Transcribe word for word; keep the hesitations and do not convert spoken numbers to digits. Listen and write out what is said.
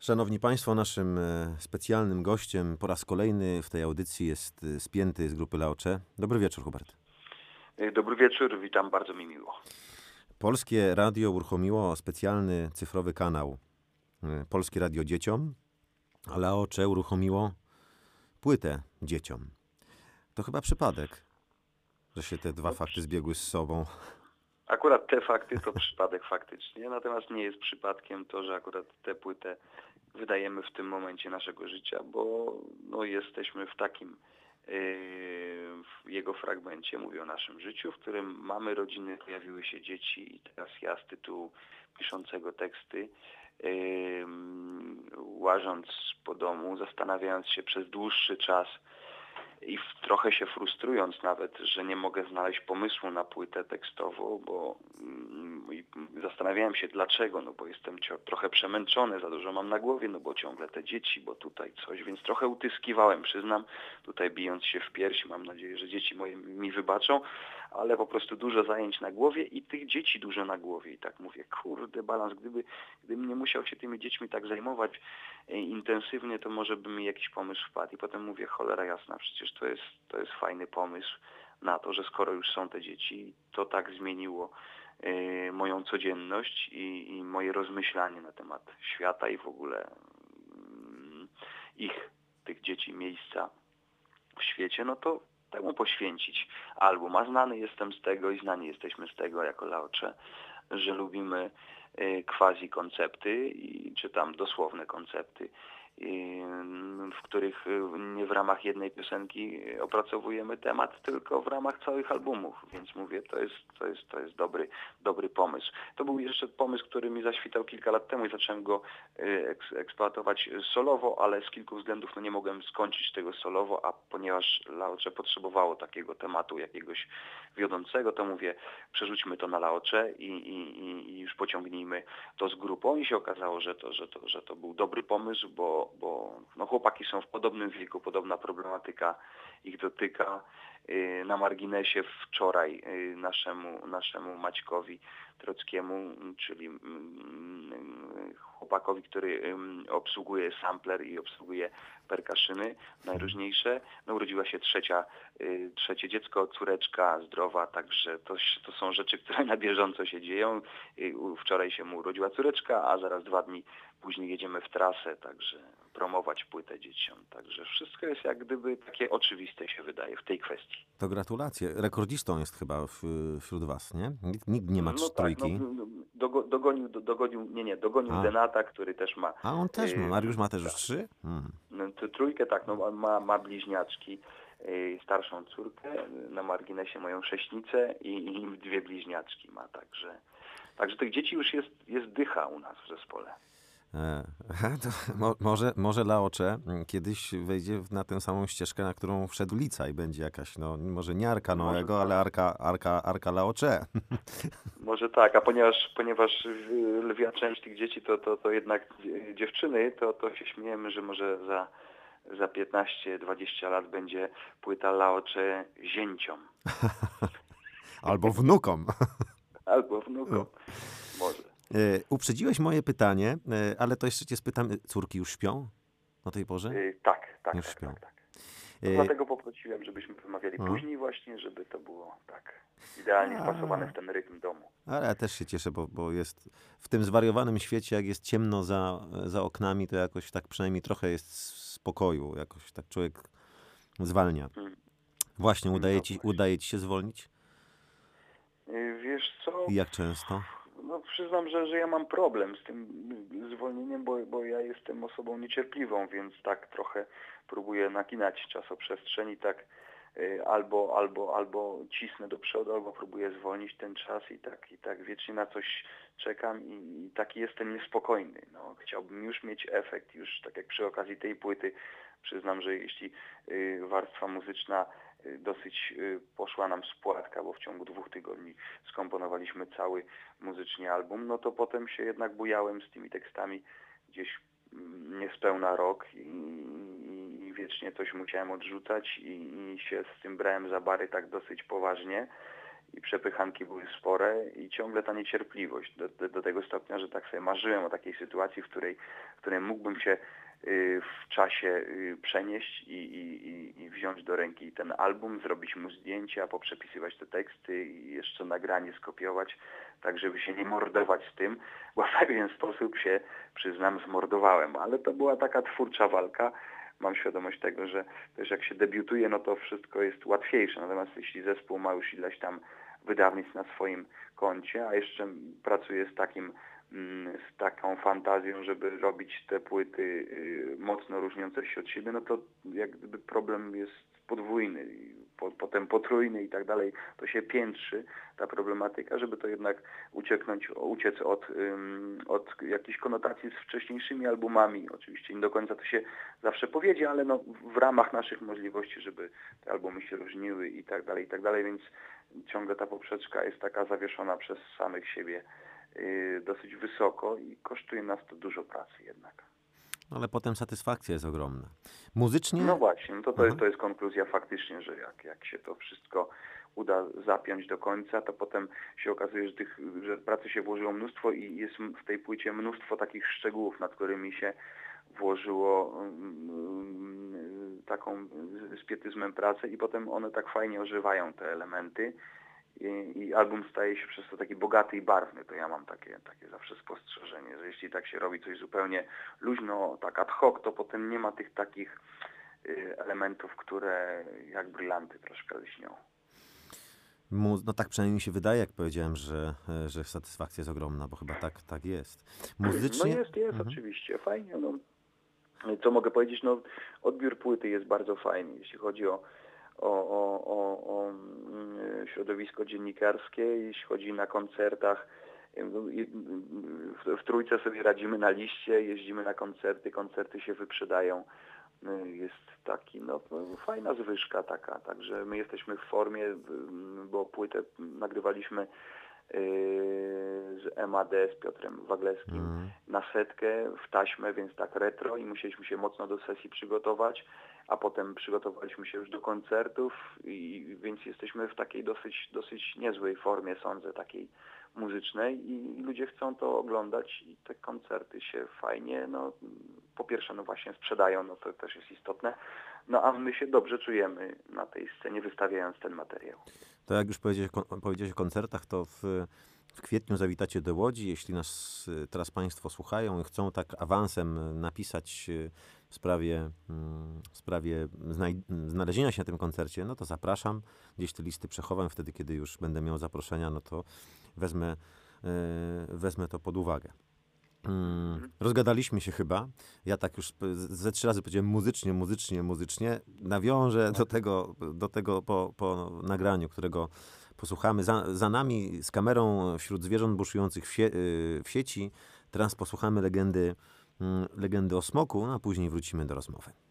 Szanowni Państwo, naszym e, specjalnym gościem po raz kolejny w tej audycji jest e, Spięty z grupy Laocze. Dobry wieczór, Hubert. Dobry wieczór, witam, bardzo mi miło. Polskie Radio uruchomiło specjalny cyfrowy kanał e, Polskie Radio Dzieciom, a Laocze uruchomiło płytę dzieciom. To chyba przypadek, że się te dwa fakty zbiegły z sobą. Akurat te fakty to przypadek faktycznie, natomiast nie jest przypadkiem to, że akurat tę płytę wydajemy w tym momencie naszego życia, bo no, jesteśmy w takim yy, w jego fragmencie, mówię o naszym życiu, w którym mamy rodziny, pojawiły się dzieci i teraz ja z tytułu piszącego teksty, yy, łażąc po domu, zastanawiając się przez dłuższy czas i w, trochę się frustrując nawet, że nie mogę znaleźć pomysłu na płytę tekstową, bo mm, zastanawiałem się dlaczego, no bo jestem cio- trochę przemęczony, za dużo mam na głowie, no bo ciągle te dzieci, bo tutaj coś, więc trochę utyskiwałem, przyznam, tutaj bijąc się w piersi, mam nadzieję, że dzieci moje mi wybaczą, ale po prostu dużo zajęć na głowie i tych dzieci dużo na głowie i tak mówię, kurde balans, gdyby, gdybym nie musiał się tymi dziećmi tak zajmować e, intensywnie, to może by mi jakiś pomysł wpadł i potem mówię, cholera jasna, przecież to jest, to jest fajny pomysł na to, że skoro już są te dzieci, to tak zmieniło y, moją codzienność i, i moje rozmyślanie na temat świata i w ogóle y, ich, tych dzieci, miejsca w świecie, no to temu poświęcić album. A znany jestem z tego i znani jesteśmy z tego jako Laocze, że lubimy y, quasi koncepty, i, czy tam dosłowne koncepty, w których nie w ramach jednej piosenki opracowujemy temat, tylko w ramach całych albumów, więc mówię, to jest, to jest, to jest dobry, dobry pomysł. To był jeszcze pomysł, który mi zaświtał kilka lat temu i zacząłem go eks- eksploatować solowo, ale z kilku względów no nie mogłem skończyć tego solowo, a ponieważ Laocze potrzebowało takiego tematu jakiegoś wiodącego, to mówię, przerzućmy to na Laocze i, i, i już pociągnijmy to z grupą i się okazało, że to, że to, że to był dobry pomysł, bo bo no, chłopaki są w podobnym wieku, podobna problematyka ich dotyka. Na marginesie wczoraj naszemu, naszemu Maćkowi Trockiemu, czyli chłopakowi, który obsługuje sampler i obsługuje perkuszyny najróżniejsze, no urodziła się trzecia, trzecie dziecko, córeczka zdrowa, także to, to są rzeczy, które na bieżąco się dzieją. Wczoraj się mu urodziła córeczka, a zaraz dwa dni później jedziemy w trasę, także promować płytę dzieciom. Także wszystko jest jak gdyby takie oczywiste się wydaje w tej kwestii. To gratulacje. Rekordzistą jest chyba w, wśród was, nie? Nikt, nikt nie ma No trz- tak, no, trójki. dogo, dogonił, dogonił, nie, nie, dogonił A. Denata, który też ma... A on też ma. Yy, Mariusz ma też już tak, trzy? Hmm. no, to trójkę, tak, no, on ma, ma bliźniaczki, yy, starszą córkę, na marginesie moją sześnicę i, i dwie bliźniaczki ma, także... Także tych dzieci już jest, jest dycha u nas w zespole. E, to mo, może, może Laocze kiedyś wejdzie na tę samą ścieżkę, na którą wszedł Lica i będzie jakaś, no może nie Arka Noego, tak. ale Arka, Arka, Arka Laocze. Może tak, a ponieważ, ponieważ lwia część tych dzieci to, to, to jednak dziewczyny, to, to się śmiejemy, że może za, za piętnaście dwadzieścia lat będzie płyta Laocze zięciom. Albo wnukom. Albo wnukom. Może. E, uprzedziłeś moje pytanie, e, ale to jeszcze cię spytam, córki już śpią o tej porze? Yy, tak, tak, Już tak, śpią. tak, tak. To E, dlatego poprosiłem, żebyśmy wymawiali no. później właśnie, żeby to było tak idealnie A. wpasowane w ten rytm domu. Ale ja też się cieszę, bo, bo jest w tym zwariowanym świecie, jak jest ciemno za, za oknami, to jakoś tak przynajmniej trochę jest spokoju, jakoś tak człowiek zwalnia. Hmm. Właśnie, udaje No ci, właśnie. udaje ci się zwolnić? Yy, wiesz co? I jak często? No przyznam, że, że ja mam problem z tym zwolnieniem, bo, bo ja jestem osobą niecierpliwą, więc tak trochę próbuję naginać czasoprzestrzeń i tak y, albo, albo, albo cisnę do przodu, albo próbuję zwolnić ten czas i tak, i tak wiecznie na coś czekam i, i taki jestem niespokojny. No, chciałbym już mieć efekt, już tak jak przy okazji tej płyty. Przyznam, że jeśli y, warstwa muzyczna dosyć poszła nam spłatka, bo w ciągu dwóch tygodni skomponowaliśmy cały muzycznie album, no to potem się jednak bujałem z tymi tekstami gdzieś niespełna rok i, i wiecznie coś musiałem odrzucać i, i się z tym brałem za bary tak dosyć poważnie. I i przepychanki były spore i ciągle ta niecierpliwość do, do, do tego stopnia, że tak sobie marzyłem o takiej sytuacji, w której, w której mógłbym się y, w czasie y, przenieść i, i, i, i wziąć do ręki ten album, zrobić mu zdjęcia, poprzepisywać te teksty i jeszcze nagranie skopiować, tak żeby się nie mordować z tym, bo w pewien sposób się, przyznam, zmordowałem, ale to była taka twórcza walka. Mam świadomość tego, że też jak się debiutuje, no to wszystko jest łatwiejsze. Natomiast jeśli zespół ma już ileś tam wydawnictw na swoim koncie, a jeszcze pracuje z takim, z taką fantazją, żeby robić te płyty mocno różniące się od siebie, no to jak gdyby problem jest podwójny, potem potrójny i tak dalej. To się piętrzy ta problematyka, żeby to jednak ucieknąć, uciec od, od jakichś konotacji z wcześniejszymi albumami. Oczywiście nie do końca to się zawsze powiedzie, ale no w ramach naszych możliwości, żeby te albumy się różniły i tak dalej, i tak dalej, więc ciągle ta poprzeczka jest taka zawieszona przez samych siebie yy, dosyć wysoko i kosztuje nas to dużo pracy jednak. Ale potem satysfakcja jest ogromna. Muzycznie? No właśnie, no to, to, jest, to jest konkluzja faktycznie, że jak, jak się to wszystko uda zapiąć do końca, to potem się okazuje, że, tych, że pracy się włożyło mnóstwo i jest w tej płycie mnóstwo takich szczegółów, nad którymi się włożyło um, taką z pietyzmem pracę i potem one tak fajnie ożywają, te elementy. I, I album staje się przez to taki bogaty i barwny. To ja mam takie, takie zawsze spostrzeżenie, że jeśli tak się robi coś zupełnie luźno, tak ad hoc, to potem nie ma tych takich y, elementów, które jak brylanty troszkę lśnią. No tak przynajmniej mi się wydaje, jak powiedziałem, że, że satysfakcja jest ogromna, bo chyba tak, tak jest. Muzycznie? No jest, jest mhm. oczywiście. Fajnie. No. Co mogę powiedzieć? No, odbiór płyty jest bardzo fajny, jeśli chodzi o O, o, o, o środowisko dziennikarskie, jeśli chodzi na koncertach. W, w trójce sobie radzimy na liście, jeździmy na koncerty, koncerty się wyprzedają. Jest taki, no fajna zwyżka taka, także my jesteśmy w formie, bo płytę nagrywaliśmy z M A D, z Piotrem Waglewskim mm. na setkę w taśmę, więc tak retro i musieliśmy się mocno do sesji przygotować, a potem przygotowaliśmy się już do koncertów i więc jesteśmy w takiej dosyć, dosyć niezłej formie, sądzę, takiej muzycznej i ludzie chcą to oglądać i te koncerty się fajnie, no po pierwsze no właśnie sprzedają, no to też jest istotne, no a my się dobrze czujemy na tej scenie wystawiając ten materiał. To jak już powiedziałeś, powiedziałeś o koncertach, to w, w kwietniu zawitacie do Łodzi. Jeśli nas teraz Państwo słuchają i chcą tak awansem napisać w sprawie, w sprawie znalezienia się na tym koncercie, no to zapraszam. Gdzieś te listy przechowam. Wtedy, kiedy już będę miał zaproszenia, no to wezmę, wezmę to pod uwagę. Hmm, rozgadaliśmy się chyba. Ja tak już ze trzy razy powiedziałem muzycznie, muzycznie, muzycznie. Nawiążę do tego, do tego po, po nagraniu, którego posłuchamy. Za, za nami z kamerą wśród zwierząt buszujących w, sie, w sieci. Teraz posłuchamy legendy, legendy o smoku, a później wrócimy do rozmowy.